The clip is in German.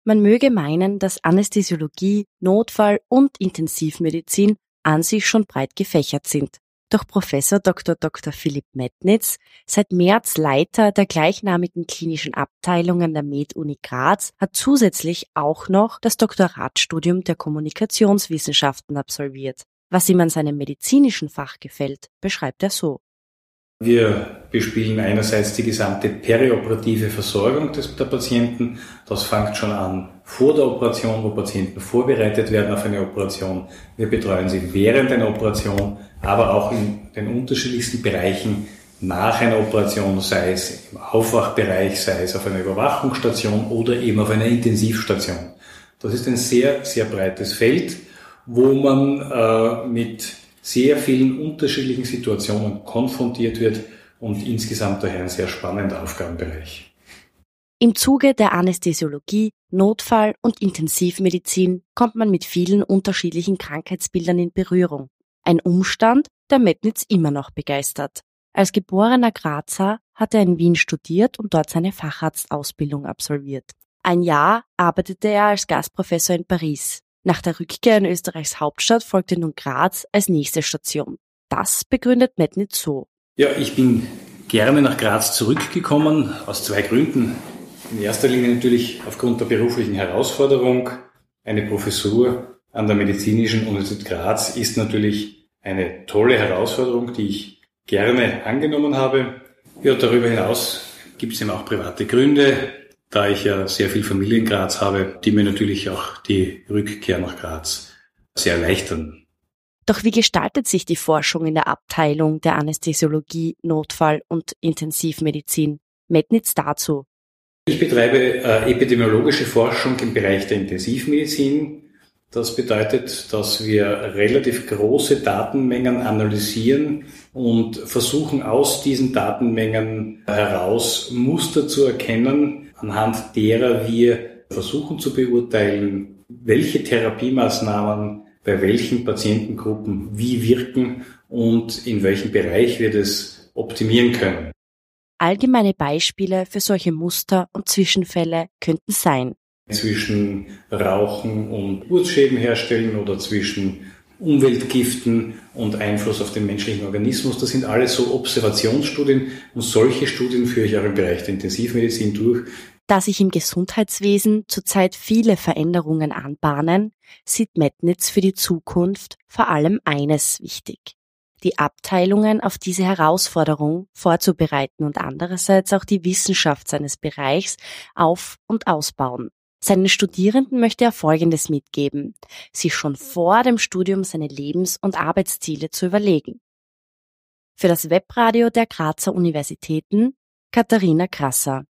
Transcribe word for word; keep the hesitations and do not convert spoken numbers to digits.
Man möge meinen, dass Anästhesiologie, Notfall- und Intensivmedizin an sich schon breit gefächert sind. Doch Professor Doktor Doktor Philipp Metnitz, seit März Leiter der gleichnamigen klinischen Abteilung an der Med-Uni Graz, hat zusätzlich auch noch das Doktoratsstudium der Kommunikationswissenschaften absolviert. Was ihm an seinem medizinischen Fach gefällt, beschreibt er so. Wir bespielen einerseits die gesamte perioperative Versorgung des, der Patienten. Das fängt schon an vor der Operation, wo Patienten vorbereitet werden auf eine Operation. Wir betreuen sie während einer Operation, aber auch in den unterschiedlichsten Bereichen nach einer Operation, sei es im Aufwachbereich, sei es auf einer Überwachungsstation oder eben auf einer Intensivstation. Das ist ein sehr, sehr breites Feld, wo man äh, mit sehr vielen unterschiedlichen Situationen konfrontiert wird und insgesamt daher ein sehr spannender Aufgabenbereich. Im Zuge der Anästhesiologie, Notfall- und Intensivmedizin kommt man mit vielen unterschiedlichen Krankheitsbildern in Berührung. Ein Umstand, der Metnitz immer noch begeistert. Als geborener Grazer hat er in Wien studiert und dort seine Facharztausbildung absolviert. Ein Jahr arbeitete er als Gastprofessor in Paris. Nach der Rückkehr in Österreichs Hauptstadt folgte nun Graz als nächste Station. Das begründet Metnitz so. Ja, ich bin gerne nach Graz zurückgekommen, aus zwei Gründen. In erster Linie natürlich aufgrund der beruflichen Herausforderung. Eine Professur an der Medizinischen Universität Graz ist natürlich eine tolle Herausforderung, die ich gerne angenommen habe. Ja, darüber hinaus gibt es eben auch private Gründe, da ich ja sehr viel Familie in Graz habe, die mir natürlich auch die Rückkehr nach Graz sehr erleichtern. Doch wie gestaltet sich die Forschung in der Abteilung der Anästhesiologie, Notfall- und Intensivmedizin? Metnitz dazu. Ich betreibe äh, epidemiologische Forschung im Bereich der Intensivmedizin. Das bedeutet, dass wir relativ große Datenmengen analysieren und versuchen aus diesen Datenmengen heraus Muster zu erkennen, anhand derer wir versuchen zu beurteilen, welche Therapiemaßnahmen bei welchen Patientengruppen wie wirken und in welchem Bereich wir das optimieren können. Allgemeine Beispiele für solche Muster und Zwischenfälle könnten sein: Zwischen Rauchen und Geburtsschäden herstellen oder zwischen Umweltgiften und Einfluss auf den menschlichen Organismus. Das sind alles so Observationsstudien und solche Studien führe ich auch im Bereich der Intensivmedizin durch. Da sich im Gesundheitswesen zurzeit viele Veränderungen anbahnen, sieht Metnitz für die Zukunft vor allem eines wichtig: die Abteilungen auf diese Herausforderung vorzubereiten und andererseits auch die Wissenschaft seines Bereichs auf- und ausbauen. Seinen Studierenden möchte er Folgendes mitgeben: sich schon vor dem Studium seine Lebens- und Arbeitsziele zu überlegen. Für das Webradio der Grazer Universitäten, Katharina Krasser.